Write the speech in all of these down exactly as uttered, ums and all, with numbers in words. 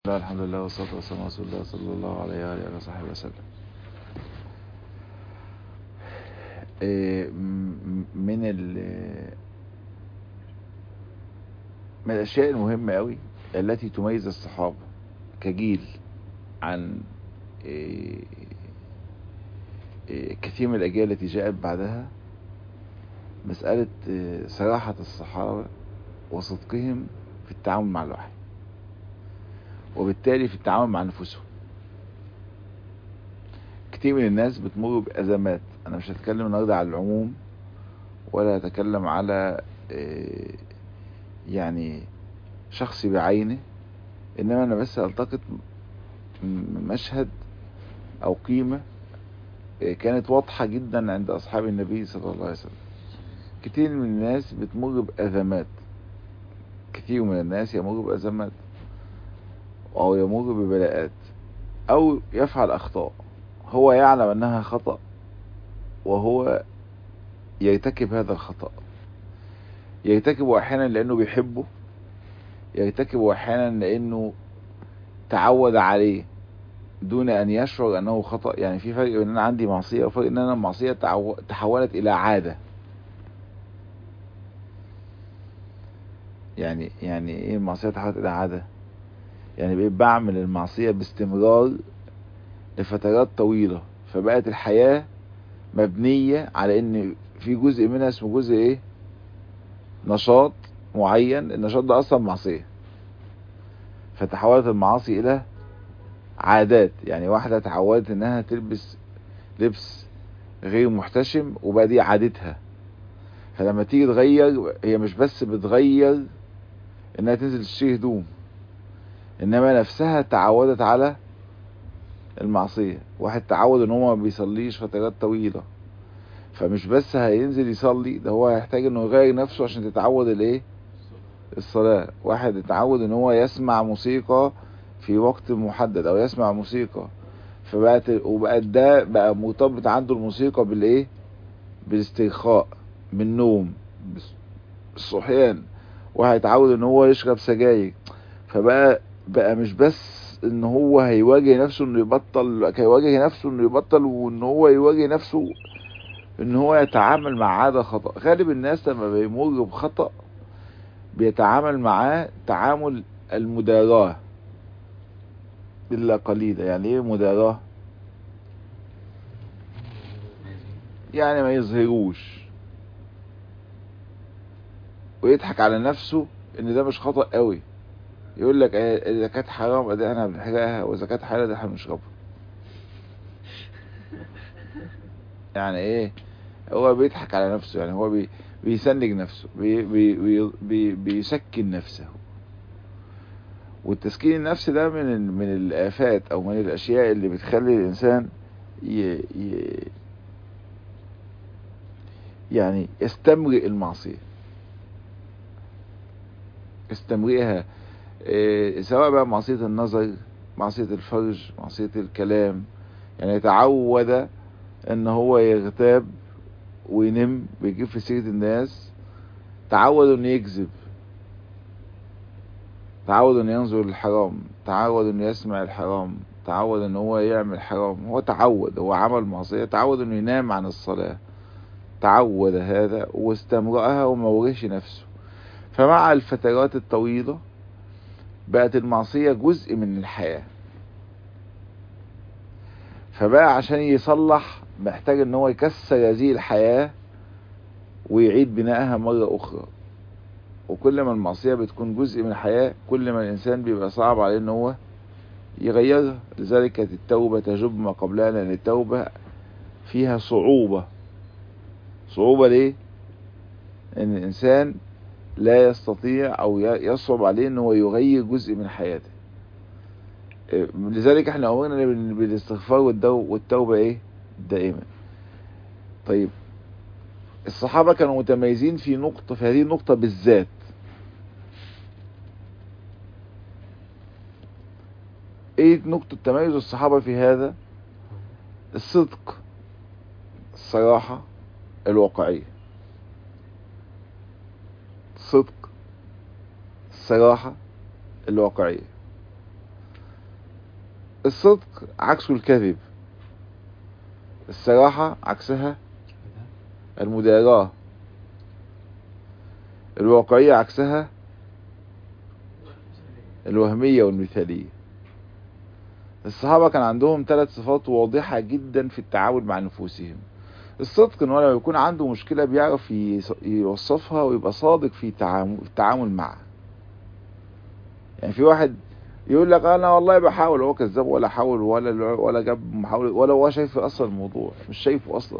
لا، الحمد لله والصلاة والسلام على رسول الله صلى الله عليه وآله وصحبه وسلم. إيه، م- من ال من الأشياء المهمة أوي التي تميز الصحابة كجيل عن إيه، إيه، كثير من الأجيال التي جاءت بعدها، مسألة إيه، صراحة الصحابة وصدقهم في التعامل مع الوحي، وبالتالي في التعامل مع نفوسهم. كتير من الناس بتمر بأزمات. أنا مش هتكلم النهارده على العموم، ولا هتكلم على إيه، يعني شخصي بعينه، انما انا بس التقط م- مشهد او قيمة آه، كانت واضحة جدا عند اصحاب النبي صلى الله عليه وسلم. كتير من الناس بتمر بازمات، كتير من الناس يمر بازمات او يمر ببلاءات او يفعل اخطاء هو يعلم انها خطأ، وهو يرتكب هذا الخطأ. يرتكبه احيانا لانه بيحبه، يرتكبه احيانا لانه تعود عليه دون ان يشعر انه خطأ. يعني في فرق بين ان انا عندي معصية وفرق ان انا المعصية تعو... تحولت الى عادة. يعني يعني ايه المعصية تحولت الى عادة؟ يعني بقيت بعمل المعصية باستمرار لفترات طويلة، فبقت الحياة مبنية على ان في جزء منها اسمه جزء ايه، نشاط معين. النشاط ده اصلا معصية، فتحولت المعاصي الى عادات. يعني واحدة تعودت انها تلبس لبس غير محتشم وبقى دي عادتها، فلما تيجي تغير هي مش بس بتغير انها تنزل تشتري هدوم، انما نفسها تعودت على المعصية. واحد تعود ان هو ما بيصليش فترات طويلة، فمش بس هينزل يصلي، ده هو هيحتاج انه يغير نفسه عشان تتعود الايه، الصلاة. واحد اتعود ان هو يسمع موسيقى في وقت محدد او يسمع موسيقى، فبقت وبقت ده بقى مرتبط عنده الموسيقى بالايه، بالاسترخاء، من النوم، بالصحيان. واحد اتعود ان هو يشرب سجاير، فبقى بقى مش بس ان هو هيواجه نفسه انه يبطل، هيواجه نفسه انه يبطل، وان هو يواجه نفسه ان هو يتعامل مع عادة خطأ. غالب الناس لما بيمر بخطأ بيتعامل معاه تعامل المداراة الا قليلا. يعني ايه مداراة؟ يعني ما يظهروش ويضحك على نفسه ان ده مش خطأ قوي. يقول لك إيه، اذا كانت حرام ادي انا بنحرقها، واذا كانت حلال ده احنا بنشربها. يعني ايه؟ هو بيضحك على نفسه. يعني هو بي بيسنج نفسه، بي بي بي بي بيسكن نفسه. والتسكين النفسي ده من ال- من الآفات او من الاشياء اللي بتخلي الانسان ي ي يعني يستمرئ المعصية، يستمرئها. إيه، سواء بقى معصية النظر، معصية الفرج، معصية الكلام. يعني يتعود ان هو يغتاب وينم، بيجيب في سيرة الناس. تعود انه يكذب، تعود انه ينظر للحرام، تعود انه يسمع الحرام، تعود ان هو يعمل حرام. هو تعود، هو عمل معصية، تعود انه ينام عن الصلاة، تعود هذا واستمرأها وما وريش نفسه. فمع الفترات الطويلة بقت المعصية جزء من الحياة. فبقى عشان يصلح محتاج ان هو يكسر هذه الحياة ويعيد بنائها مرة اخرى. وكل ما المعصية بتكون جزء من الحياة، كل ما الانسان بيبقى صعب عليه ان هو يغيرها. لذلك كانت التوبة تجب ما قبلها، لان التوبة فيها صعوبة. صعوبة ليه؟ ان الانسان لا يستطيع او يصعب عليه ان هو يغير جزء من حياته. لذلك احنا امرنا بالاستغفار والتوبة ايه، دائما. طيب، الصحابة كانوا متميزين في نقطة، في هذه النقطة بالذات. ايه نقطة تميز الصحابة في هذا؟ الصدق، الصراحة، الواقعية. الصدق، الصراحة، الواقعية. الصدق عكسه الكذب، الصراحة عكسها المداراة، الواقعية عكسها الوهمية والمثالية. الصحابة كان عندهم ثلاث صفات واضحة جدا في التعامل مع نفوسهم. الصدق ان هو لما يكون عنده مشكلة بيعرف يوصفها ويبقى صادق في التعامل معها. يعني في واحد يقول لك انا والله بحاول، هو كذاب، ولا حاول ولا ولا جاب محاولة، ولا هو شايف اصلا الموضوع، مش شايفه اصلا.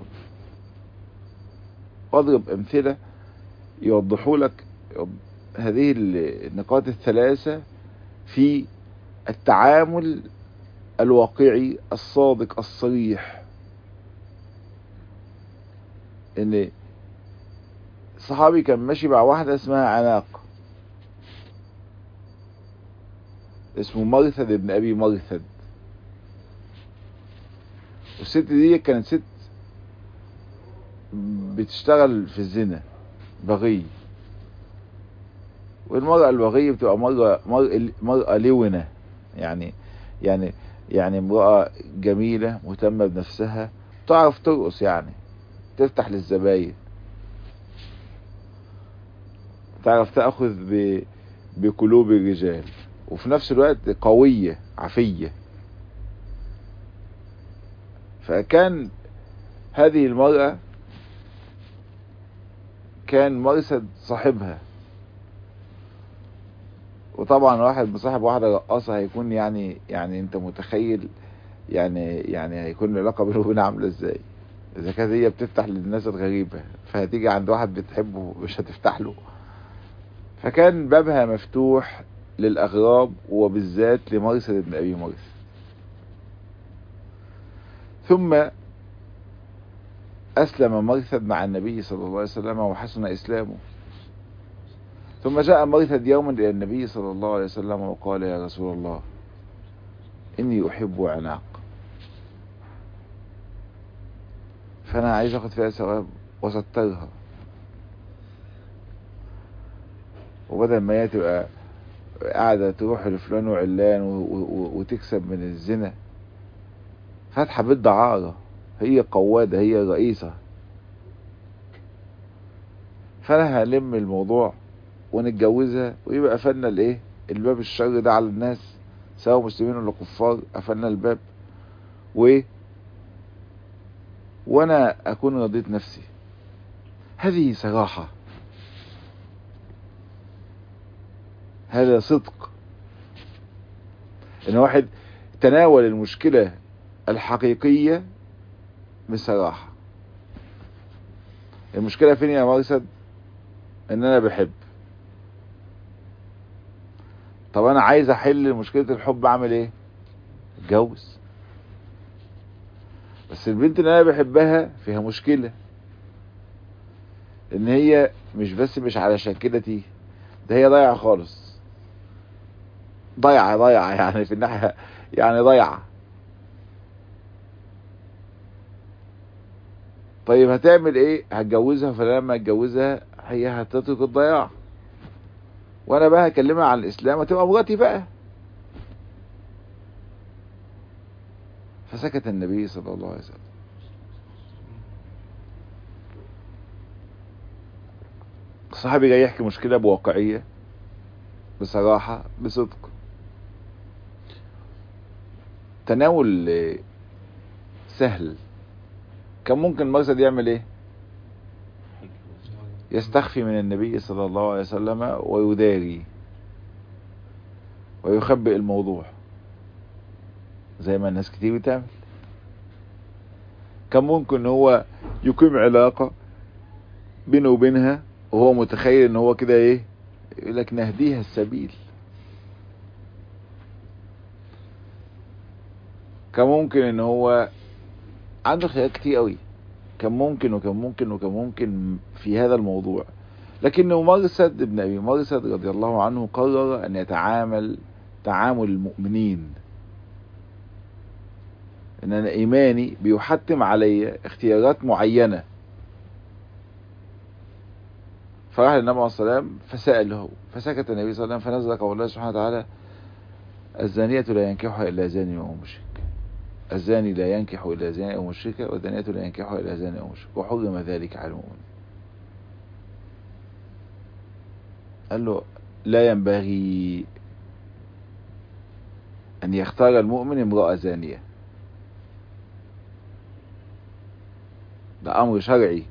اضرب امثلة يوضحوا لك هذه النقاط الثلاثة في التعامل الواقعي الصادق الصريح. ان صحابي كان ماشي مع واحدة اسمها عناق، اسمه مرثد ابن ابي مرثد، والست دي كانت ست بتشتغل في الزنا، بغي. والمرأة البغية بتبقى مرأة مرأة لونة، يعني يعني يعني امرأة جميلة مهتمة بنفسها، تعرف ترقص، يعني تفتح للزباين، تعرف تأخذ ب... بقلوب الرجال، وفي نفس الوقت قوية عفية. فكان هذه المرأة كان مرثد صاحبها، وطبعا واحد مصاحب واحدة رقاصة هيكون يعني يعني انت متخيل يعني يعني هيكون العلاقة بينه وبينها عاملة ازاي. اذا كانت هي بتفتح للناس الغريبة، فهتيجي عند واحد بتحبه مش هتفتح له. فكان بابها مفتوح للأغراب، وبالذات لمرثد ابن أبي مرثد. ثم أسلم مرثد مع النبي صلى الله عليه وسلم وحسن إسلامه. ثم جاء مرثد يوما إلى النبي صلى الله عليه وسلم وقال: يا رسول الله، إني أحب عناق، فأنا عايز أخذ فيها ثواب وسترها، وبدل ما هي تبقى قاعدة تروح لفلان وعلان وتكسب من الزنا، فاتحة بيت دعارة، هي قوادة، هي رئيسة. فانا هلم الموضوع ونتجوزها، ويبقى قفلنا الايه الباب الشر ده على الناس، سواء مسلمين ولا كفار، قفلنا الباب و وانا اكون رضيت نفسي. هذه صراحة، هذا صدق، ان واحد تناول المشكلة الحقيقية بصراحة. المشكلة فين يا مرثد؟ ان انا بحب. طب انا عايز احل مشكلة الحب، اعمل ايه؟ اتجوز. بس البنت اللي انا بحبها فيها مشكلة، ان هي مش بس مش على شكلتي، ده هي ضايعة خالص، ضايعة ضايعة يعني في الناحية، يعني ضايعة. طيب هتعمل ايه؟ هتجوزها، فلما اتجوزها هي هتترك الضياع، وانا بقى هكلمها عن الاسلام وتبقى مراتي بقى. فسكت النبي صلى الله عليه وسلم. الصحابي جاي يحكي مشكلة بواقعية، بصراحة، بصدق. تناول سهل. كان ممكن مرثد يعمل ايه؟ يستخفي من النبي صلى الله عليه وسلم ويداري ويخبئ الموضوع زي ما الناس كتير بتعمل. كان ممكن هو يقيم علاقة بينه وبينها وهو متخيل ان هو كده ايه، يقول لك نهديها السبيل. كان ممكن ان هو عنده خيارات كتير قوي، كان ممكن وكان ممكن وكان ممكن في هذا الموضوع. لكنه مرثد ابن ابي مرثد رضي الله عنه قرر ان يتعامل تعامل المؤمنين، ان انا ايماني بيحتم علي اختيارات معينة. فراح للنبي عليه الصلاة والسلام فسأله، فسكت النبي صلى الله عليه وسلم، فنزل قول الله سبحانه وتعالى: الزانية لا ينكحها إلا زاني أو مشرك، الزاني لا ينكح إلا زاني أو مشركة، والزانية لا ينكحها إلا زاني أو مشرك، وحرم ذلك على المؤمن. قال له لا ينبغي أن يختار المؤمن امرأة زانية، ده أمر شرعي.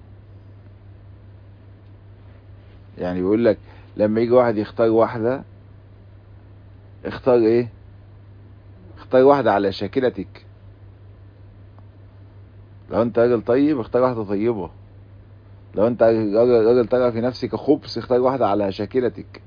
يعني بيقول لك لما يجي واحد يختار واحدة، اختار ايه؟ اختار واحدة على شاكلتك. لو انت راجل طيب اختار واحدة طيبة، لو انت راجل, راجل ترى في نفسك خبث اختار واحدة على شاكلتك،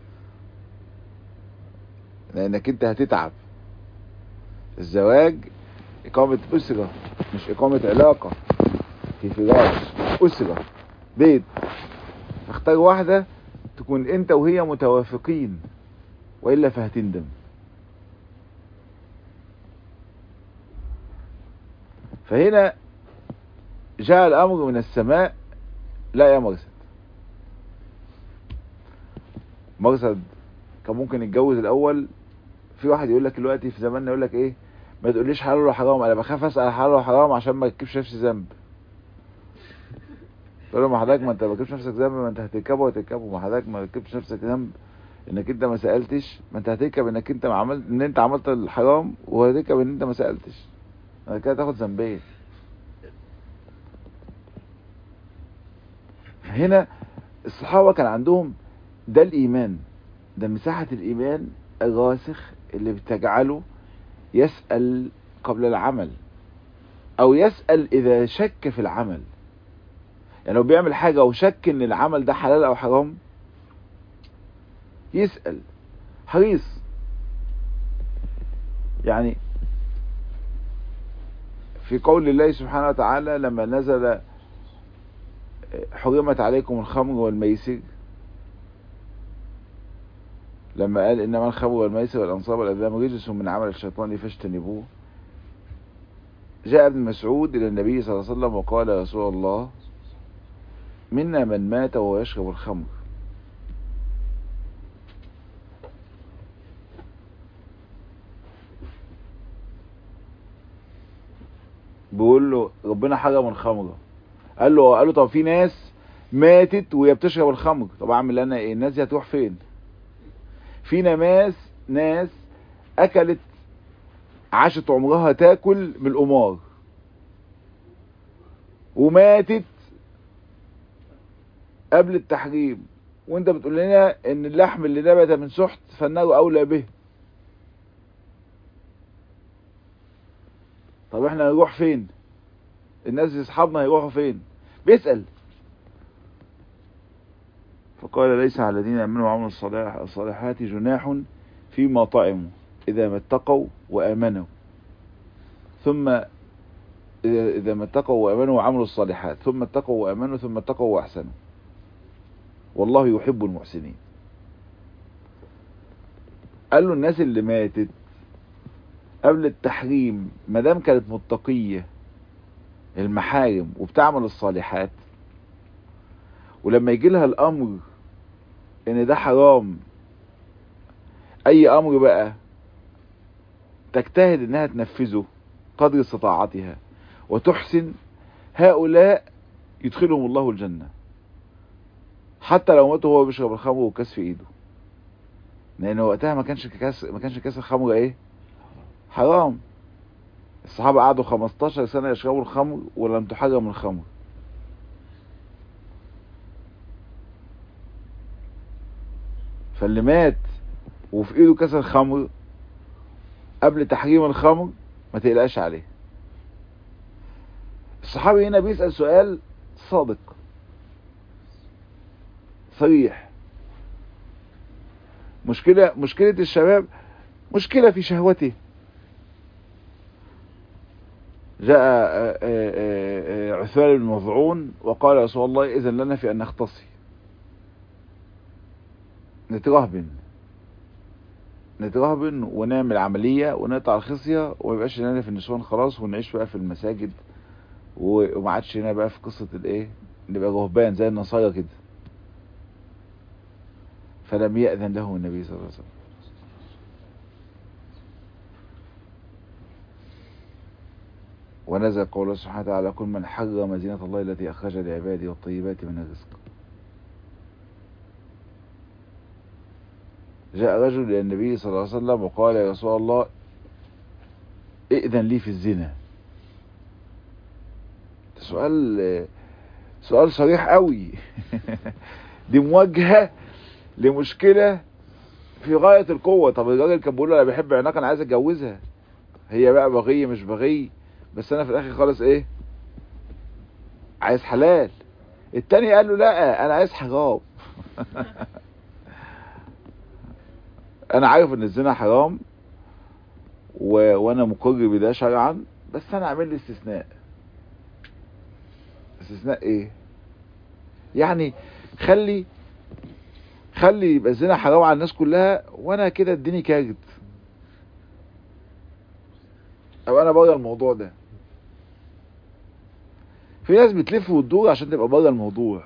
لانك انت هتتعب. الزواج اقامة اسرة، مش اقامة علاقة في فراش، اسرة بيت. اختار واحدة تكون انت وهي متوافقين، وإلا فهتندم. فهنا جاء الأمر من السماء، لا يا مرسد. مرسد كان ممكن يتجوز الأول. في واحد يقول لك دلوقتي في زماننا يقول لك ايه، ما تقوليش حلال ولا حرام، انا بخاف اسال حلال ولا حرام عشان ما تكبش نفسي ذنب. تقول له ما حضرتك، ما انت ما تكبش نفسك ذنب، ما انت هتركبه وهتركبه. ما حضرتك ما تكبش نفسك ذنب انك انت ما سالتش، ما انت هتركب انك انت ما عملت، ان انت عملت الحرام، وهتركب ان انت ما سالتش. انا كده تاخد ذنبين. هنا الصحابه كان عندهم ده الايمان، ده مساحه الايمان الراسخ اللي بتجعله يسال قبل العمل، او يسال اذا شك في العمل. يعني لو بيعمل حاجة وشك ان العمل ده حلال او حرام، يسأل، حريص. يعني في قول الله سبحانه وتعالى لما نزل حرمت عليكم الخمر والميسر، لما قال انما الخمر والميسر والانصاب والازلام رجس من عمل الشيطان فاجتنبوه، جاء ابن مسعود الى النبي صلى الله عليه وسلم وقال يا رسول الله منا من مات وهو يشرب الخمر. بيقول له ربنا حرم الخمر. قال له قال له طب في ناس ماتت وهي بتشرب الخمر، طب اعمل انا ايه؟ الناس دي هتروح فين؟ في ناس ناس اكلت عاشت عمرها تاكل من القمار وماتت قبل التحريم، وانت بتقول لنا ان اللحم اللي نبت من سحت فالنار اولى به. طب احنا هنروح فين؟ الناس دي اصحابنا هيروحوا فين؟ بيسأل. فقال ليس على الذين امنوا وعملوا الصالحات جناح فيما طعموا اذا ما اتقوا وامنوا، ثم اذا ما اتقوا وامنوا وعملوا الصالحات ثم اتقوا وامنوا ثم اتقوا واحسنوا والله يحب المحسنين. قال له الناس اللي ماتت قبل التحريم ما دام كانت متقية المحارم وبتعمل الصالحات، ولما يجي لها الامر ان ده حرام، اي امر بقى تجتهد انها تنفذه قدر استطاعتها وتحسن، هؤلاء يدخلهم الله الجنة حتى لو ماتوا وهو بيشرب الخمر وكاس في ايده، لان وقتها ما كانش كاس ما كانش كاس الخمر ايه؟ حرام. الصحابة قعدوا خمستاشر سنة يشربوا الخمر ولم تحرم الخمر. فاللي مات وفي ايده كاس الخمر قبل تحريم الخمر ما تقلقش عليه. الصحابي هنا بيسأل سؤال صادق صريح. مشكلة مشكلة الشباب مشكلة في شهوته. جاء عثمان بن مظعون وقال يا رسول الله إذن لنا في أن نختصي، نترهبن نترهبن ونعمل عملية ونقطع الخصية وما يبقاش لنا في النسوان خلاص، ونعيش بقى في المساجد وما عادش هنا بقى في قصة الايه، نبقى رهبان زي النصارى كده. فلم يأذن له النبي صلى الله عليه وسلم. ونزل قوله سبحانه وتعالى كل من حرم زينة الله التي أخرج لعباده والطيبات من الرزق. جاء رجل إلى النبي صلى الله عليه وسلم وقال يا رسول الله ائذن لي في الزنا. سؤال سؤال صريح قوي. دي مواجهة لمشكلة في غاية القوة. طب الراجل كان بيقول له انا بحب عناق انا عايز اتجوزها، هي بقى بغية مش بغية، بس انا في الاخر خالص ايه عايز حلال. التاني قال له لا انا عايز حرام. انا عارف ان الزنا حرام و... وانا مقر بده شرعا، بس انا اعمل لي استثناء. استثناء ايه؟ يعني خلي خلي يبقى الزنا حرام على الناس كلها وانا كده اديني كارت، او انا بره الموضوع ده. في ناس بتلف وتدور عشان تبقى بره الموضوع،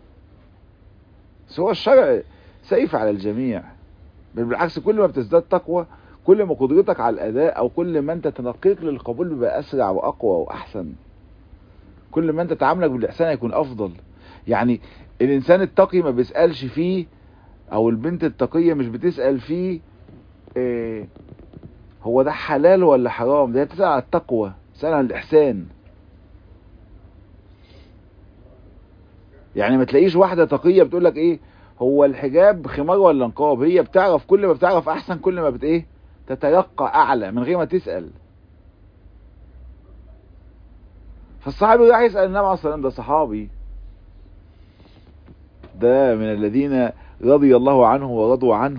بس هو الشرع سيف على الجميع. بل بالعكس كل ما بتزداد تقوى كل ما قدرتك على الاداء او كل ما انت تنقيق للقبول بيبقى اسرع واقوى واحسن، كل ما انت تعاملك بالاحسان يكون افضل. يعني الانسان التقي ما بيسألش فيه، او البنت التقية مش بتسأل فيه إيه هو ده حلال ولا حرام، ده بتسأل على التقوى، بتسأل على الاحسان. يعني ما تلاقيش واحدة تقية بتقول لك ايه هو الحجاب خمار ولا نقاب، هي بتعرف كل ما بتعرف احسن كل ما بت ايه تتيقى اعلى من غير ما تسأل. فالصحابي راح يسأل النبي عليه الصلاة والسلام، ده صحابي، ده من الذين رضي الله عنه ورضوا عنه.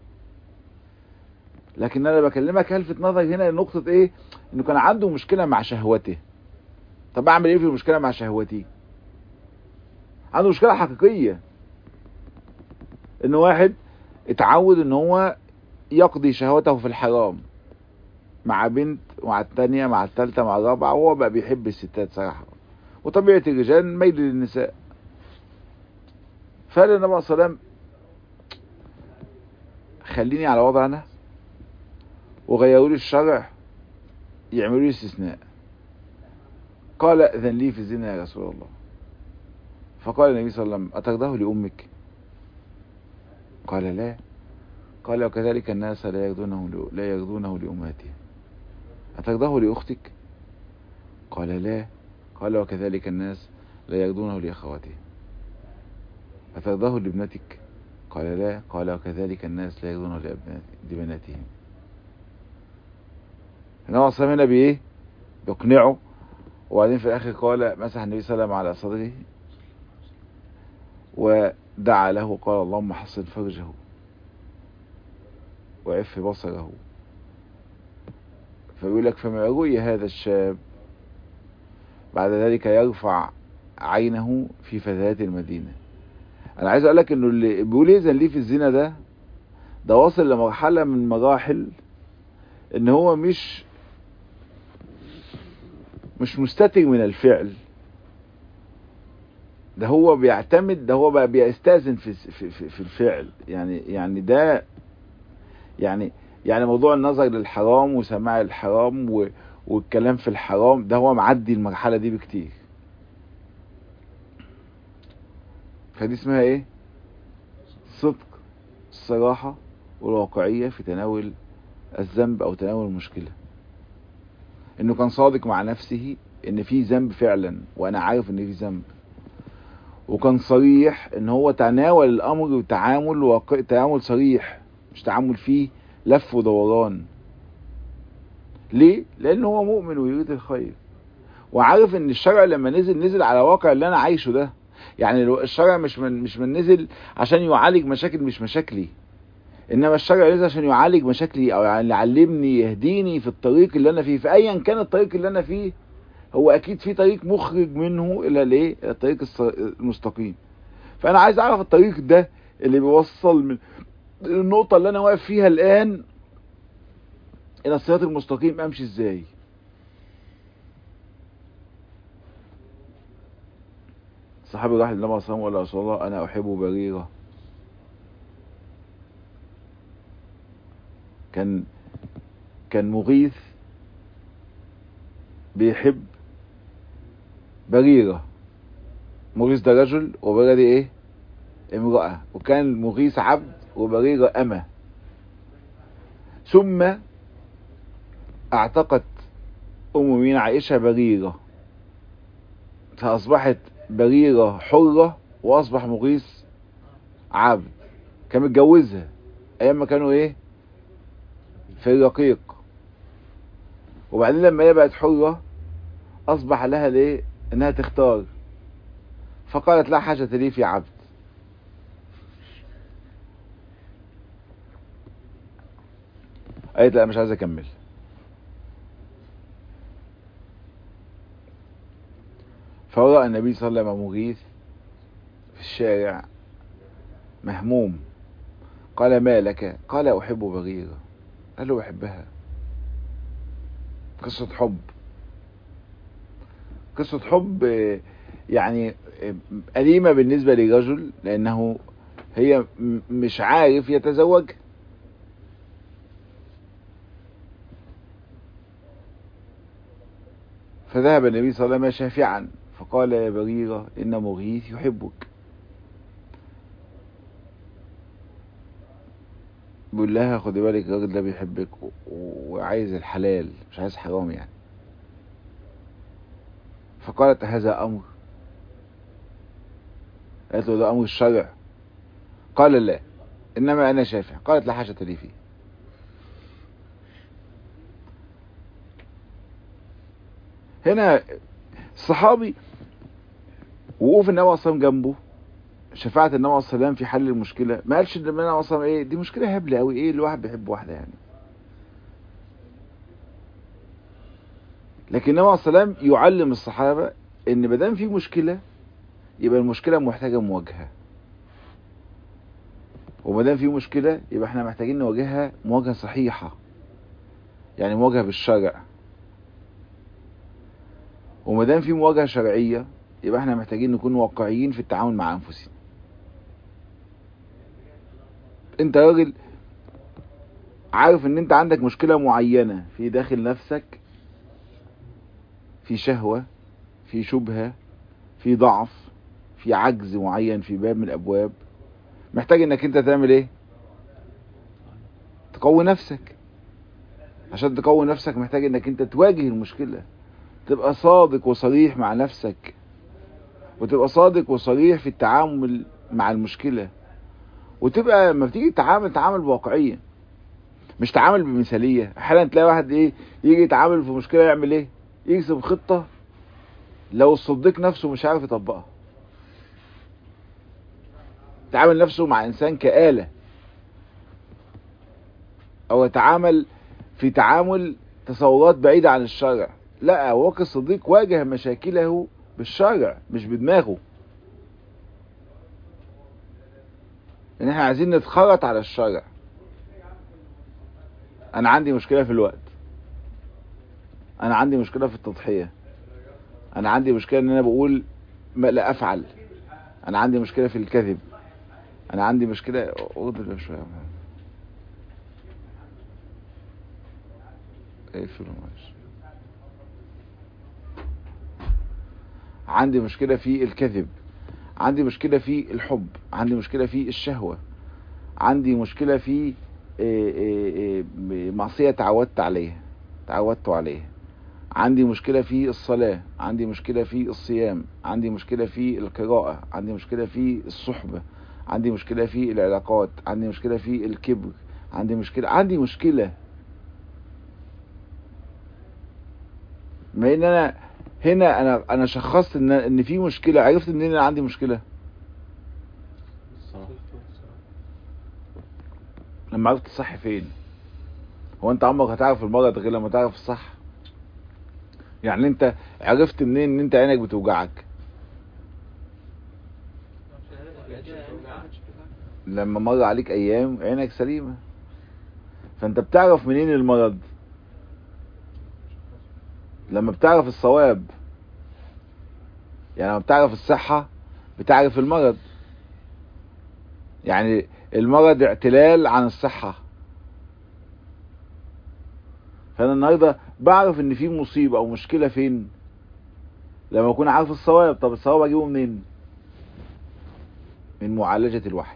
لكن انا بكلمك هلفت نظرك هنا لنقطة ايه، انه كان عنده مشكلة مع شهوته. طب اعمل ايه في المشكلة مع شهوتي؟ عنده مشكلة حقيقية، ان واحد اتعود ان هو يقضي شهوته في الحرام مع بنت مع التانية مع التالتة مع الرابعة، وهو بقى بيحب الستات صراحة، وطبيعة الرجال ميل للنساء. فقال النبي عليه الصلاة والسلام خليني على وضع انا، وغيروا لي الشرع يعملوا لي استثناء. قال اذن لي في الزنا يا رسول الله. فقال النبي صلى الله عليه وسلم اترضاه لامك؟ قال لا. قال وكذلك الناس لا يرضونه لا يرضونه لامهاتهم. اترضاه لاختك؟ قال لا. قال وكذلك الناس لا يرضونه لاخواتهم. اترضاه لابنتك؟ قال لا. قال وكذلك الناس لا يرضونه لبناتهم. النبي صلى الله عليه وسلم بايه يقنعه، وبعدين في الاخر قال مسح النبي صلى الله عليه وسلم على صدره ودعا له قال اللهم حصن فرجه وعف بصره. فيقول لك فما رؤي هذا الشاب بعد ذلك يرفع عينه في فتيات المدينة. انا عايز اقول لك انه اللي بيقول يأذن ليه في الزنا ده ده واصل لمرحلة من مراحل ان هو مش مش مستتر من الفعل، ده هو بيعتمد، ده هو بقى بيستأذن في في في, في الفعل. يعني يعني ده يعني يعني موضوع النظر للحرام وسماع الحرام و والكلام في الحرام ده هو معدي المرحلة دي بكتير. فدي اسمها ايه؟ صدق، الصراحة والواقعية في تناول الذنب او تناول المشكلة. انه كان صادق مع نفسه ان في ذنب فعلا وانا عارف ان في ذنب، وكان صريح ان هو تناول الامر بتعامل واقعي، تعامل صريح مش تعامل فيه لف ودوران. ليه؟ لان هو مؤمن ويريد الخير، وعارف ان الشرع لما نزل نزل على واقع اللي انا عايشه ده. يعني الشرع مش من مش من نزل عشان يعالج مشاكل مش مشاكلي، انما الشرع نزل عشان يعالج مشاكلي، او يعني يعلمني يهديني في الطريق اللي انا فيه. فايا كان الطريق اللي انا فيه هو اكيد في طريق مخرج منه الى الايه، الطريق المستقيم. فانا عايز اعرف الطريق ده اللي بيوصل من النقطة اللي انا واقف فيها الان الى الصراط المستقيم امشي ازاي. الصحابي راح للنبي صلى الله عليه وسلم وقال يا رسول الله انا احب بريرة. كان كان مغيث بيحب بريرة. مغيث ده رجل وبريرة دي ايه؟ امرأة. وكان مغيث عبد وبريرة أمة. ثم اعتقت أم مين عائشة بريرة، فأصبحت بريرة حرة وأصبح مغيث عبد. كان متجوزها أيام ما كانوا ايه؟ في الرقيق. وبعدين لما هي بقت حرة أصبح لها ليه؟ إنها تختار. فقالت لا حاجة لي في عبد. قالت لا مش عايز أكمل. فرأى النبي صلى الله عليه وسلم مغيث في الشارع مهموم. قال ما لك؟ قال أحب بريرة. قال له أحبها. قصة حب، قصة حب يعني أليمة بالنسبة لرجل، لأنه هي مش عارف يتزوج. فذهب النبي صلى الله عليه وسلم شافعا فقال يا بريرة إن مغيث يحبك. بيقول لها خدي بالك الراجل ده بيحبك وعايز الحلال مش عايز حرام يعني. فقالت هذا أمر؟ قالت له ده أمر الشرع. قال لا إنما أنا شافع. قالت لا حاجة لي فيه. هنا الصحابي وقوف النبي صلى الله عليه وسلم جنبه، شفاعة النبي صلى الله عليه وسلم في حل المشكلة، ما قالش ان النبي صلى الله عليه وسلم ايه دي مشكلة هبلة قوي، ايه الواحد بيحب واحدة يعني. لكن النبي صلى الله عليه وسلم يعلم الصحابة ان ما دام في مشكلة يبقى المشكلة محتاجة مواجهة، وما دام في مشكلة يبقى احنا محتاجين نواجهها مواجهة صحيحة، يعني مواجهة بالشرع. وما دام في مواجهة شرعية يبقى احنا محتاجين نكون واقعيين في التعامل مع انفسنا. انت راجل عارف ان انت عندك مشكلة معينة في داخل نفسك، في شهوة، في شبهة، في ضعف، في عجز معين في باب من الابواب، محتاج انك انت تعمل ايه؟ تقوي نفسك. عشان تقوي نفسك محتاج انك انت تواجه المشكلة، تبقى صادق وصريح مع نفسك، وتبقى صادق وصريح في التعامل مع المشكلة، وتبقى لما بتيجي تتعامل تعامل بواقعية مش تعامل بمثالية. احيانا تلاقي واحد ايه يجي يتعامل في مشكلة يعمل ايه؟ يكسب خطة لو الصديق نفسه مش عارف يطبقها. تعامل نفسه مع انسان كآلة، او يتعامل في تعامل تصورات بعيدة عن الشرع. لا، هو الصديق واجه مشاكله بالشرع مش بدماغه. ان احنا عايزين نتخرط على الشرع. انا عندي مشكلة في الوقت، انا عندي مشكلة في التضحية، انا عندي مشكلة ان انا بقول ما لا افعل، انا عندي مشكلة في الكذب، انا عندي مشكلة اغضب شوية اقفله معلش. عندي مشكلة في الكذب، عندي مشكلة في الحب، عندي مشكلة في الشهوة، عندي مشكلة في معصية تعودت عليها تعودت عليها، عندي مشكلة في الصلاة، عندي مشكلة في الصيام، عندي مشكلة في القراءة، عندي مشكلة في الصحبة، عندي مشكلة في العلاقات، عندي مشكلة في الكبر، عندي مشكلة عندي مشكلة ما ان انا هنا انا انا شخصت ان ان في مشكلة. عرفت منين انا عندي مشكلة؟ لما عرفت الصح فين. هو انت عمرك هتعرف المرض غير لما تعرف الصح؟ يعني انت عرفت منين ان انت عينك بتوجعك؟ لما مر عليك ايام عينك سليمة. فانت بتعرف منين المرض؟ لما بتعرف الصواب. يعني لما بتعرف الصحة بتعرف المرض. يعني المرض اعتلال عن الصحة. فانا النهاردة بعرف ان في مصيبة او مشكلة فين لما اكون عارف الصواب. طب الصواب اجيبه منين؟ من معالجة الوحي.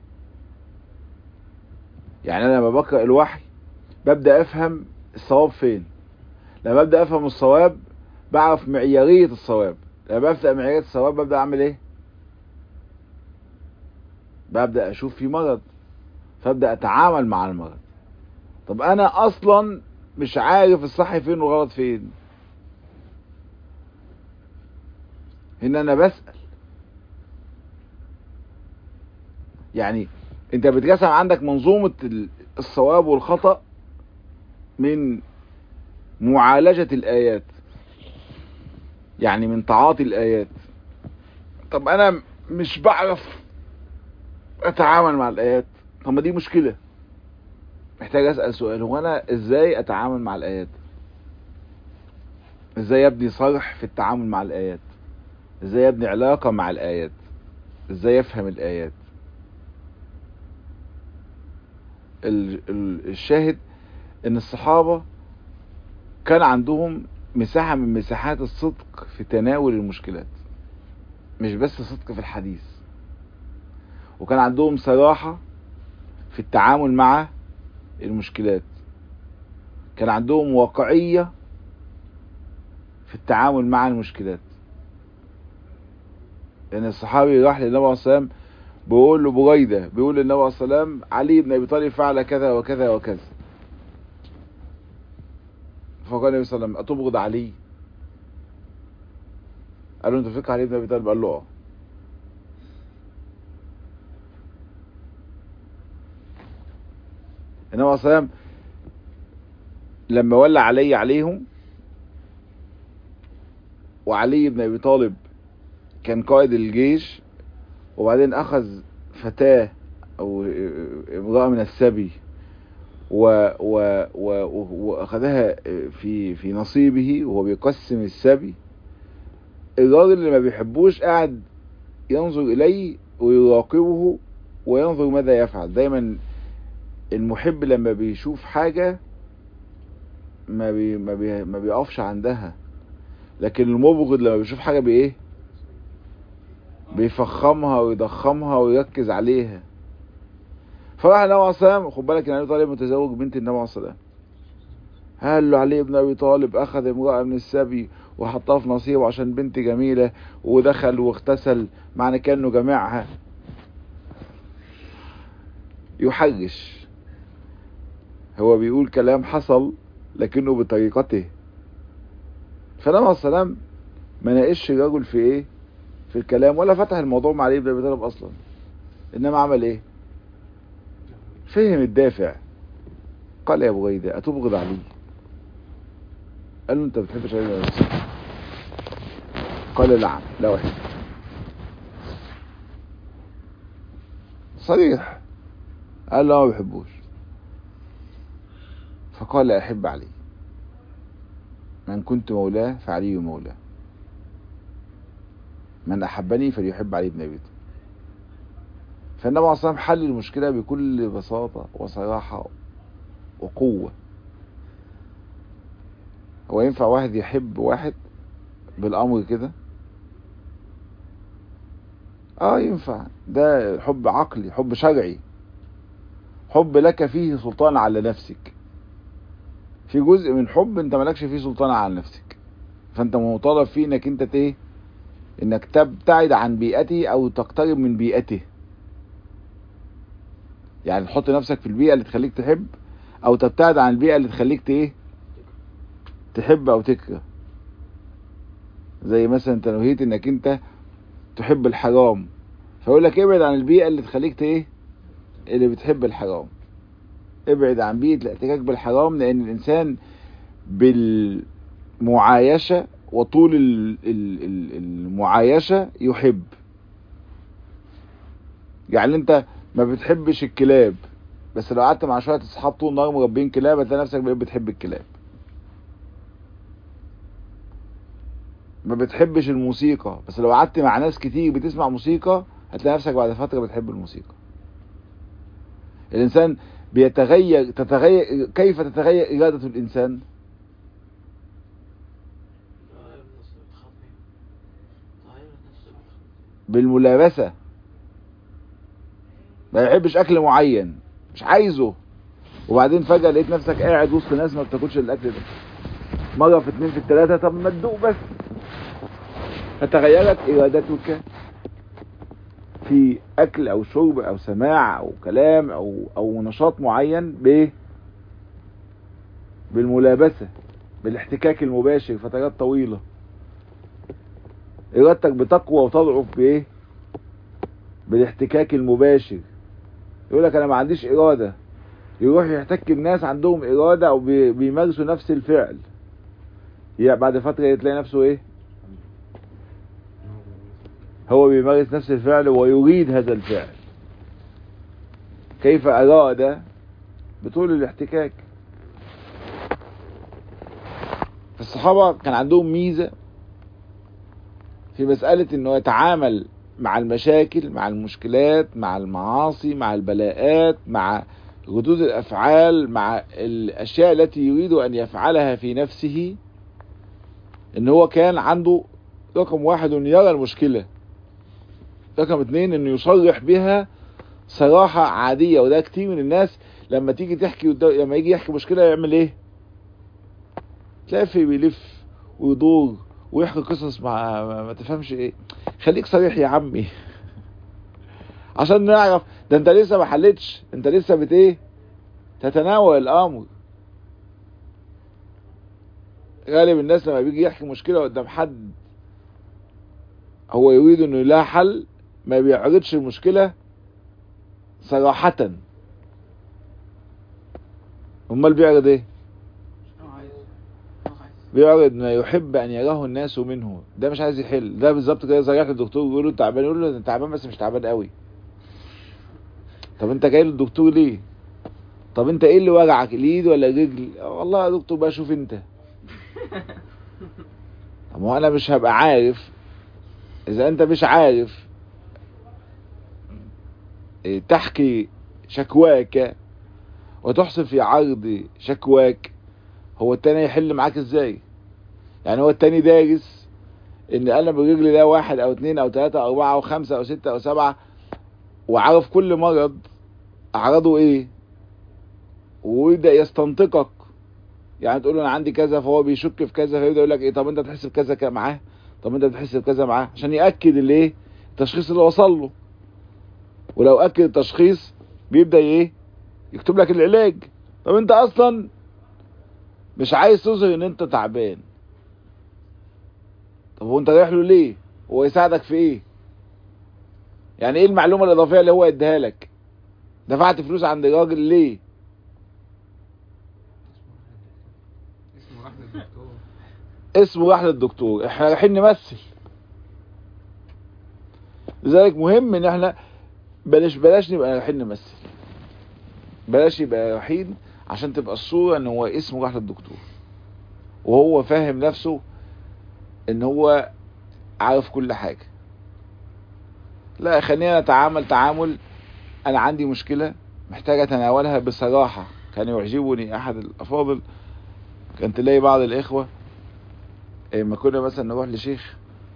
يعني انا لما بقرأ الوحي ببدأ افهم الصواب فين. لما ببدأ افهم الصواب بعرف معيارية الصواب. لما ببدأ معيارية الصواب ببدأ اعمل ايه؟ ببدأ اشوف في مرض فابدأ اتعامل مع المرض. طب انا اصلا مش عارف الصح فين والغلط فين. هنا انا بسأل. يعني انت بتقسم عندك منظومة الصواب والخطأ من معالجة الآيات، يعني من تعاطي الآيات. طب انا مش بعرف اتعامل مع الآيات. طب ما دي مشكلة. محتاج اسأل سؤال، هو انا ازاي اتعامل مع الآيات؟ ازاي ابني صرح في التعامل مع الآيات؟ ازاي ابني علاقة مع الآيات؟ ازاي افهم الآيات؟ الشاهد ان الصحابة كان عندهم مساحة من مساحات الصدق في تناول المشكلات، مش بس صدق في الحديث. وكان عندهم صراحة في التعامل مع المشكلات. كان عندهم واقعية في التعامل مع المشكلات. لأن يعني الصحابي راح للنبي عليه الصلاة والسلام بيقول له بريدة، بيقول للنبي عليه الصلاة والسلام علي بن أبي طالب فعل كذا وكذا وكذا. فقال النبي صلى الله عليه وسلم أتبغض علي؟ قال له أنت فكر علي بن أبي طالب؟ قال له اه. النبي عليه الصلاة والسلام لما ولى علي عليهم، وعلي بن أبي طالب كان قائد الجيش، وبعدين أخذ فتاة أو امرأة من السبي و و و واخذها في في نصيبه وهو بيقسم السبي. الراجل اللي ما بيحبوش قاعد ينظر اليه ويراقبه وينظر ماذا يفعل. دايما المحب لما بيشوف حاجة ما بي ما, بي ما بيقفش عندها، لكن المبغض لما بيشوف حاجة بايه بيفخمها ويضخمها ويركز عليها. فراح النبي عليه الصلاة والسلام، خد بالك ان ابي طالب متزوج بنت النبي عليه الصلاة والسلام، قال له علي بن ابي طالب اخذ امرأة من السبي وحطها في نصيبه عشان بنت جميلة، ودخل واغتسل، معنى كأنه جمعها. يحرش، هو بيقول كلام حصل لكنه بطريقته. فالنبي عليه الصلاة والسلام ما ناقش الرجل في ايه في الكلام، ولا فتح الموضوع مع علي بن ابي طالب اصلا، انما عمل ايه؟ فهم الدافع. قال يا بريدة اتبغض علي؟ قال له انت بتحبش علي بن ابي طالب؟ قال نعم لا احب. صريح، قال له ما بحبوش. فقال لا احب علي، من كنت مولاه فعلي مولاه، من احبني فليحب علي بن ابي طالب. فالنبي عليه الصلاة والسلام حل المشكلة بكل بساطة وصراحة وقوة. هو ينفع واحد يحب واحد بالامر كده؟ اه ينفع، ده حب عقلي، حب شرعي، حب لك فيه سلطان على نفسك. في جزء من حب انت مالكش فيه سلطان على نفسك، فانت مطالب فيه انك انت ايه انك تبتعد عن بيئته او تقترب من بيئته. يعني تحط نفسك في البيئة اللي تخليك تحب، او تبتعد عن البيئة اللي تخليك ايه تحب او تكره. زي مثلا انت نهيت انك انت تحب الحرام، فيقول لك ابعد عن البيئة اللي تخليك ايه اللي بتحب الحرام. ابعد عن بيئة الاحتكاك بالحرام، لان الانسان بالمعايشة وطول المعايشة يحب. يعني انت ما بتحبش الكلاب، بس لو قعدت مع شوية اصحاب طول النهار مربين كلاب هتلاقي نفسك بقيت بتحب الكلاب. ما بتحبش الموسيقى، بس لو قعدت مع ناس كتير بتسمع موسيقى هتلاقي نفسك بعد فترة بتحب الموسيقى. الانسان بيتغير، تتغير كيف تتغير ارادة الانسان؟ بالملابسة، ما يحبش اكل معين مش عايزه، وبعدين فجأة لقيت نفسك قاعد وسط ناس ما بتاكلش الاكل ده، مرة في اتنين في التلاتة، طب ما تدوق بس، فتغيرت ارادتك في اكل او شرب او سماع او كلام او او نشاط معين ب بالملابسة، بالاحتكاك المباشر فترات طويلة. ارادتك بتقوى وتضعف بايه؟ بالاحتكاك المباشر. يقول لك انا ما عنديش ارادة، يروح يحتك بناس عندهم ارادة او بي- بيمارسوا نفس الفعل، يعني بعد فترة تلاقي نفسه ايه؟ هو بيمارس نفس الفعل ويريد هذا الفعل. كيف اراد؟ بطول الاحتكاك. فالصحابة كان عندهم ميزة في مسألة انه يتعامل مع المشاكل، مع المشكلات، مع المعاصي، مع البلاءات، مع ردود الافعال، مع الاشياء التي يريد ان يفعلها في نفسه، ان هو كان عنده رقم واحد انه يرى المشكلة، رقم اتنين انه يصرح بها صراحة عادية. وده كتير من الناس لما تيجي تحكي لما يجي يحكي مشكلة يعمل ايه؟ تلاقي بيلف ويدور ويحكي قصص مع ما, ما تفهمش ايه. خليك صريح يا عمي عشان نعرف، ده انت لسه ما حلتش، انت لسه بت ايه؟ تتناول الامر. غالب الناس لما بيجي يحكي مشكلة قدام حد هو يريد انه لها حل، ما بيعرضش المشكلة صراحة. امال بيعرض ايه؟ بيعرض ما يحب ان يراه الناس منه. ده مش عايز يحل، ده بالظبط كده زي الدكتور بيقول له تعبان، يقول له انت تعبان بس مش تعبان قوي. طب انت جاي للدكتور ليه؟ طب انت ايه اللي وجعك، الايد ولا الرجل؟ والله يا دكتور بقى شوف انت. طب ما انا مش هبقى عارف اذا انت مش عارف تحكي شكواك وتحسن في عرض شكواك، هو التاني يحل معاك ازاي؟ يعني هو التاني دارس ان قلب الرجل ده واحد او اتنين او تلاتة او اربعة او خمسة او ستة او سبعة، وعرف كل مرض اعراضه ايه، ويبدأ يستنطقك. يعني تقول له انا عندي كذا، فهو بيشك في كذا، فيبدأ يقول لك ايه، طب انت بتحس بكذا معاه، طب انت بتحس بكذا معاه، عشان يأكد الايه؟ التشخيص اللي وصل له. ولو اكد التشخيص بيبدأ ايه؟ يكتب لك العلاج. طب انت اصلا مش عايز تظهر ان انت تعبان، طب هو انت رايح له ليه؟ هو يساعدك في ايه؟ يعني ايه المعلومة الاضافية اللي هو اداها لك؟ دفعت فلوس عند الراجل ليه؟ اسمه راح للدكتور. اسمه راح للدكتور. احنا رايحين نمثل. لذلك مهم ان احنا بلاش بلاش نبقى رايحين نمثل، بلاش يبقى رايحين عشان تبقى الصورة ان هو اسمه راح للدكتور وهو فاهم نفسه ان هو عارف كل حاجة. لا، خلينا نتعامل تعامل انا عندي مشكلة محتاج اتناولها بصراحة. كان يعجبني احد الافاضل، كان تلاقي بعض الاخوة لما كنا مثلا نروح لشيخ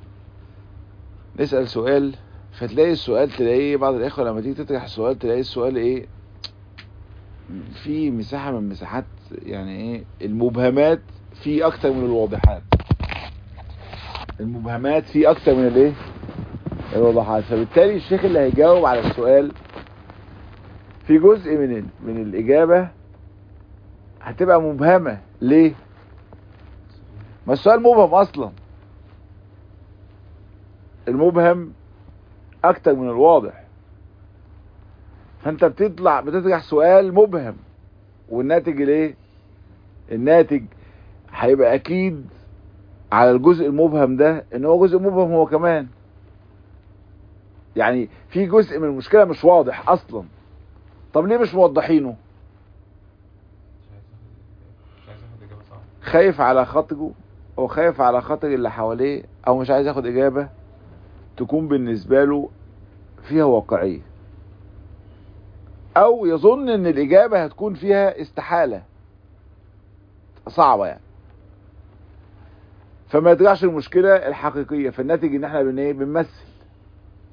نسأل سؤال، فتلاقي السؤال تلاقيه بعض الاخوة لما تيجي تطرح السؤال تلاقي السؤال ايه، في مساحة من مساحات، يعني ايه، المبهمات في اكتر من الواضحات. المبهمات في اكتر من الايه؟ الواضحات. فبالتالي الشيخ اللي هيجاوب على السؤال في جزء من ال... من الاجابة هتبقى مبهمة. ليه؟ ما السؤال مبهم اصلا. المبهم اكتر من الواضح، فانت بتطلع بتطرح سؤال مبهم، والناتج الايه؟ الناتج هيبقى اكيد على الجزء المبهم ده ان هو جزء مبهم هو كمان. يعني في جزء من المشكلة مش واضح اصلا. طب ليه مش موضحينه؟ مش عايز اخد اجابه صح. خايف على خاطره، او خايف على خاطر اللي حواليه، او مش عايز ياخد اجابة تكون بالنسبة له فيها واقعية، او يظن ان الاجابة هتكون فيها استحالة صعبة يعني، فما يطرحش المشكلة الحقيقية. فالناتج ان احنا بن ايه؟ بنمثل.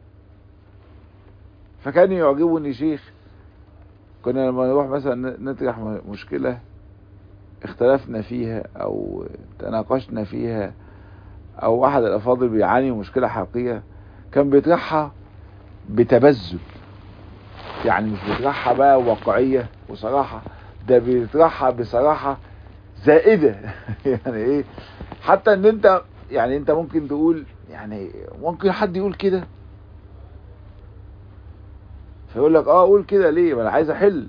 فكان يعجبني شيخ، كنا لما نروح مثلا نطرح مشكلة اختلفنا فيها او تناقشنا فيها، او احد الافاضل بيعاني من مشكلة حقيقية، كان بيطرحها بتبذل، يعني مش بيطرحها بقى واقعية وصراحة، ده بيطرحها بصراحة زائدة يعني ايه، حتى ان انت يعني انت ممكن تقول يعني ممكن حد يقول كده، فيقول لك اه قول كده ليه، ما انا عايز احل.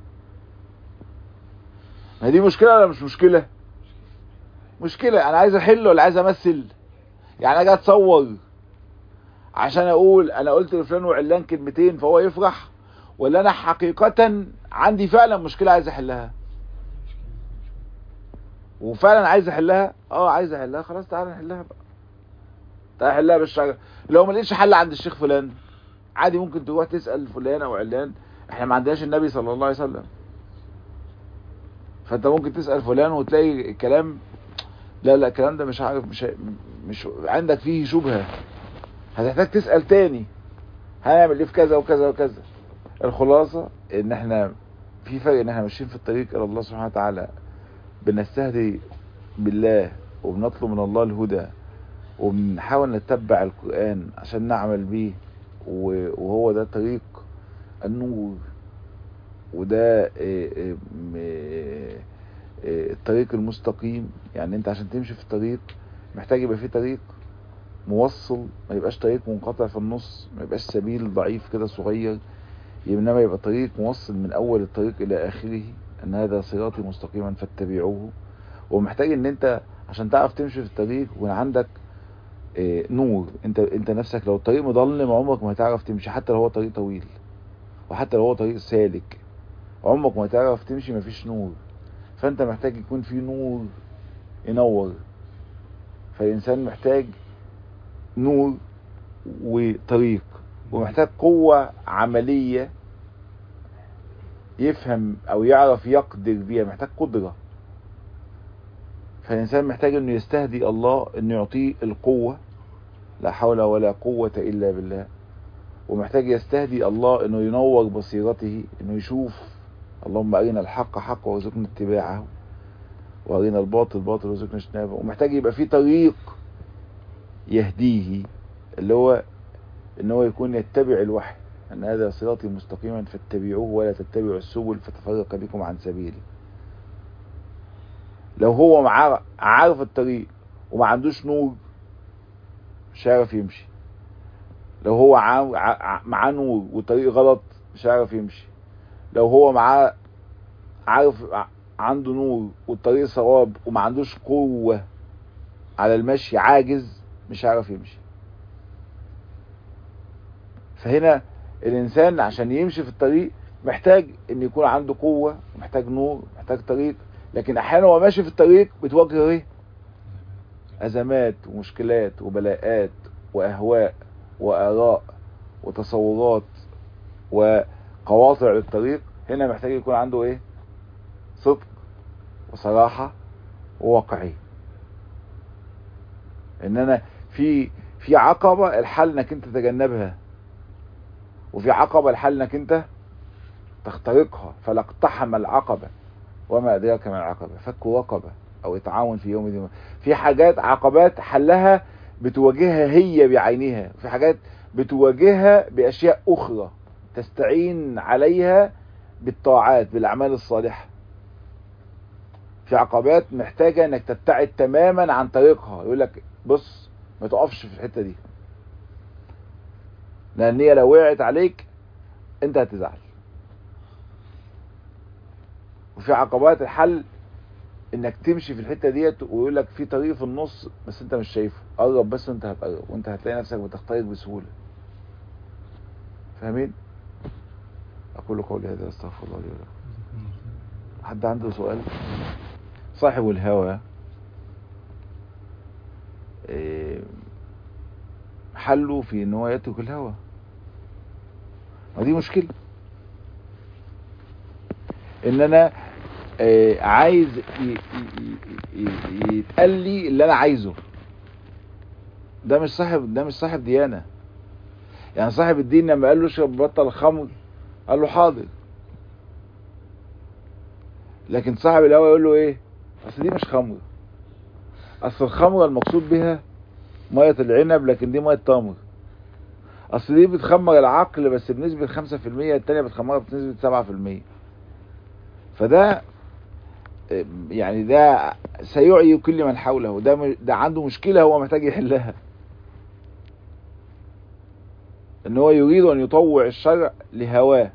ما دي مشكلة ولا مش مشكلة؟ مشكلة. انا عايز احل ولا عايز امثل؟ يعني اجي اتصور عشان اقول انا قلت لفلان وعلان كلمتين فهو يفرح، ولا انا حقيقة عندي فعلا مشكلة عايز احلها وفعلا عايز احلها؟ اه عايز احلها، خلاص تعالى نحلها بقى، تعالى نحلها بالشجرة. لو ما لقيتش حل عند الشيخ فلان عادي ممكن تروح تسأل فلان او علان، احنا ما عندناش النبي صلى الله عليه وسلم، فانت ممكن تسأل فلان وتلاقي الكلام لا لا الكلام ده مش عارف، مش مش عندك فيه شبهة، هتحتاج تسأل تاني هنعمل ايه في كذا وكذا وكذا. الخلاصة ان احنا في فرق ان احنا ماشيين في الطريق الى الله سبحانه وتعالى، بنستهدي بالله وبنطلب من الله الهدى وبنحاول نتبع القرآن عشان نعمل بيه، وهو ده طريق النور، وده الطريق المستقيم. يعني انت عشان تمشي في الطريق محتاج يبقى فيه طريق موصل، ما يبقاش طريق منقطع في النص، ما يبقاش سبيل ضعيف كده صغير، انما يبقى طريق موصل من اول الطريق الى اخره، ان هذا صراطي مستقيما فاتبعوه. ومحتاج ان انت عشان تعرف تمشي في الطريق ويكون عندك اه نور، انت انت نفسك لو الطريق مظلم عمرك ما هتعرف تمشي، حتى لو هو طريق طويل وحتى لو هو طريق سالك عمرك ما هتعرف تمشي مفيش نور. فانت محتاج يكون في نور ينور، فالانسان محتاج نور وطريق، ومحتاج قوة عملية يفهم او يعرف يقدر بيها، محتاج قدرة. فالإنسان محتاج انه يستهدي الله انه يعطيه القوة، لا حول ولا قوة الا بالله، ومحتاج يستهدي الله انه ينور بصيرته، انه يشوف اللهم ارنا الحق حق وارزقنا اتباعه وارنا الباطل باطل وارزقنا اجتنابه. ومحتاج يبقى فيه طريق يهديه، اللي هو ان هو يكون يتبع الوحي، ان هذا صراطي مستقيما فاتبعوه ولا تتبعوا السبل فتفرق بكم عن سبيله. لو هو معاه عارف الطريق وما عندوش نور مش هيعرف يمشي، لو هو معاه نور والطريق غلط مش هيعرف يمشي، لو هو معاه عارف عنده نور والطريق صواب وما عندوش قوة على المشي عاجز مش هيعرف يمشي. فهنا الإنسان عشان يمشي في الطريق محتاج ان يكون عنده قوة، محتاج نور، محتاج طريق. لكن احيانا هو ماشي في الطريق بتواجهه ايه؟ ازمات ومشكلات وبلاءات واهواء واراء وتصورات وقواطع للطريق. هنا محتاج يكون عنده ايه؟ صدق وصراحة وواقعية. ان انا في في عقبة الحل انك انت تتجنبها، وفي عقبة الحل انك انت تخترقها. فلا اقتحم العقبة وما ادراك ما العقبة، فك رقبة او يتعاون في يوم دي. في حاجات عقبات حلها بتواجهها هي بعينها، في حاجات بتواجهها باشياء اخرى تستعين عليها بالطاعات بالاعمال الصالحة. في عقبات محتاجة انك تبتعد تماما عن طريقها، يقول لك بص ما تقفش في الحتة دي لان هي لو وقعت عليك انت هتزعل. وفي عقبات الحل انك تمشي في الحتة ديت ويقول لك في طريق في النص بس انت مش شايفه، قرب بس انت هتقرب وانت هتلاقي نفسك بتخترق بسهولة. فاهمين؟ اقول قولي هذا استغفر الله لي ولكم. حد عنده سؤال؟ صاحب الهوى حله في ان هو يترك الهوى، ودي مشكلة. ان انا عايز يتقال لي اللي انا عايزه، ده مش صاحب ده مش صاحب ديانة. يعني صاحب الدين لما قال له اشرب بطل الخمر قال له حاضر، لكن صاحب الهوى يقول له ايه؟ اصل دي مش خمر، اصل الخمره المقصود بها ميه العنب لكن دي ميه تمر، اصل دي بتخمر العقل بس بنسبه خمسة في المية، التانية بتخمرها بنسبه سبعة في المية. فده يعني ده سيعي كل من حوله، ده ده عنده مشكله هو محتاج يحلها، ان هو يريد ان يطوع الشرع لهواه.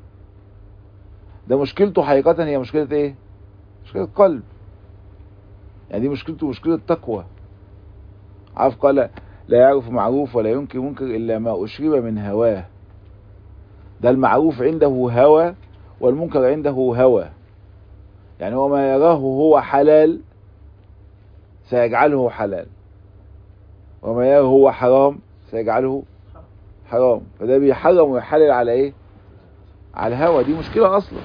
ده مشكلته حقيقه، هي مشكله ايه؟ مشكله قلب. يعني دي مشكلته مشكله تقوى. عارف قال لا يعرف معروف ولا ينكر منكر الا ما اشرب من هواه. ده المعروف عنده هوى والمنكر عنده هوى. يعني هو ما يراه هو حلال سيجعله حلال، وما يراه هو حرام سيجعله حرام. فده بيحرم ويحلل على ايه؟ على الهوى. دي مشكلة اصلا.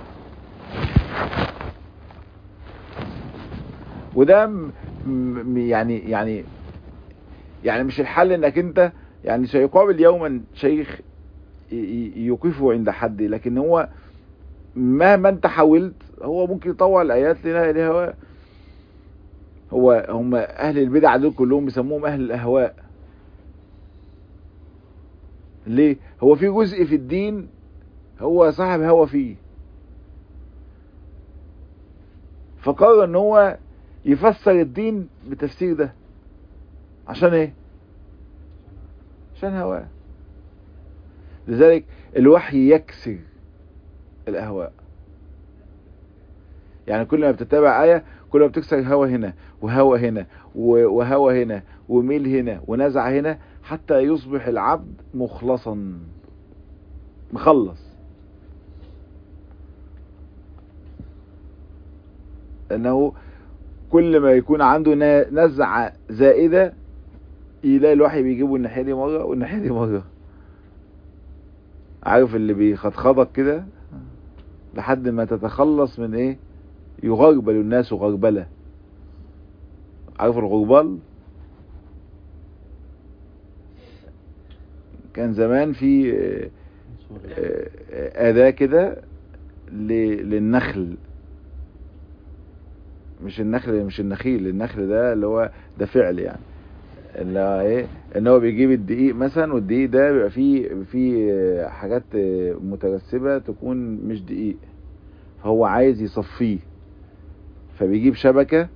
وده م م يعني يعني يعني مش الحل انك انت يعني سيقابل يوما شيخ يوقفه عند حد، لكن هو مهما انت حاولت هو ممكن يطوع الايات لهواه. هو هم اهل البدع دول كلهم بيسموهم اهل الاهواء. ليه؟ هو في جزء في الدين هو صاحب هوى فيه، فقرر ان هو يفسر الدين بالتفسير ده. عشان ايه؟ عشان هواه. لذلك الوحي يكسر الاهواء. يعني كل ما بتتابع آية كل ما بتكسر هوى هنا وهوى هنا وهوى هنا وميل هنا ونزع هنا، حتى يصبح العبد مخلصا مخلص. انه كل ما يكون عنده نزعة زائدة يلاقي الوحي بيجيبه الناحية دي مرة والناحية دي مرة. عارف اللي بيخطخضك كده لحد ما تتخلص من ايه؟ يغربل الناس غربلة. عارف الغربال؟ كان زمان في أداة كده للنخل، مش النخل مش النخيل، النخل ده اللي هو ده فعل يعني، اللي هو ايه؟ ان هو بيجيب الدقيق مثلا، والدقيق ده بيبقى فيه فيه حاجات مترسبة تكون مش دقيق، فهو عايز يصفيه، فبيجيب شبكة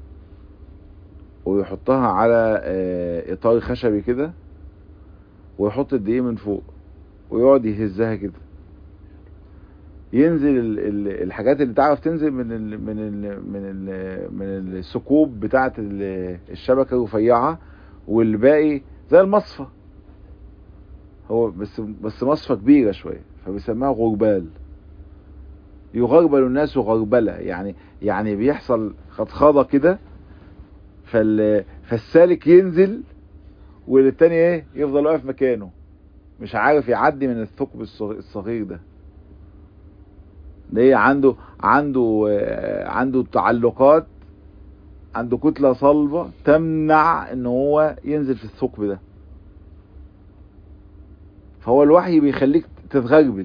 ويحطها على اطار خشبي كده ويحط الدقيق من فوق ويقعد يهزها كده، ينزل الحاجات اللي تعرف تنزل من ال من ال من ال من الثقوب بتاعه الشبكه الرفيعه، والباقي زي المصفى. هو بس بس مصفى كبيره شويه فبيسموها غربال. يغربل الناس غربله، يعني يعني بيحصل خطخضه كده، فال فالسالك ينزل والتاني ايه؟ يفضل واقف مكانه مش عارف يعدي من الثقب الصغير ده. ليه؟ عنده عنده عنده تعلقات، عنده كتلة صلبة تمنع ان هو ينزل في الثقب ده. فهو الوحي بيخليك تتغربل.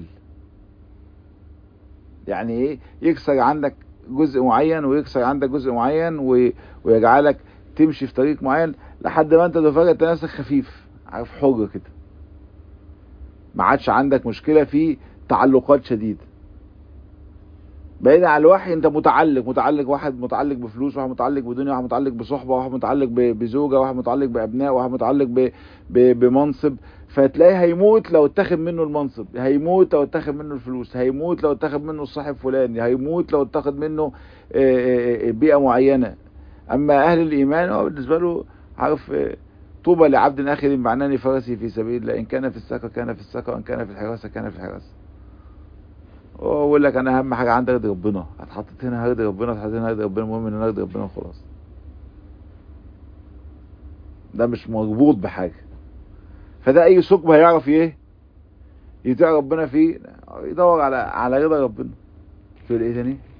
يعني ايه؟ يكسر عندك جزء معين ويكسر عندك جزء معين ويجعلك تمشي في طريق معين لحد ما انت تفاجئ انت نفسك خفيف، عارف، حر كده، ما عادش عندك مشكلة في تعلقات شديدة. بعيد عن الوحي انت متعلق متعلق واحد متعلق بفلوس، واحد متعلق بدنيا، واحد متعلق بصحبة، واحد متعلق بزوجة، واحد متعلق بابناء، واحد متعلق بمنصب. فتلاقيه هيموت لو اتخذ منه المنصب، هيموت لو اتخذ منه الفلوس، هيموت لو اتخذ منه الصاحب فلاني، هيموت لو اتخذ منه بيئة معينة. اما اهل الايمان هو بالنسبة له عارف طوبى لعبد اخر معناني فرسي في سبيل الله، ان كان في السكة كان في السكة، وان كان في الحراسة كان في الحراسة. واقول لك انا اهم حاجه عندي ارضي ربنا، اتحطيت هنا هرضي ربنا، اتحطيت هنا هرضي ربنا، المهم ان انا ارضي ربنا وخلاص. ده مش مربوط بحاجه. فده اي ثقب هيعرف ايه؟ يطيع ربنا فيه، يدور على على رضا ربنا في الايه تاني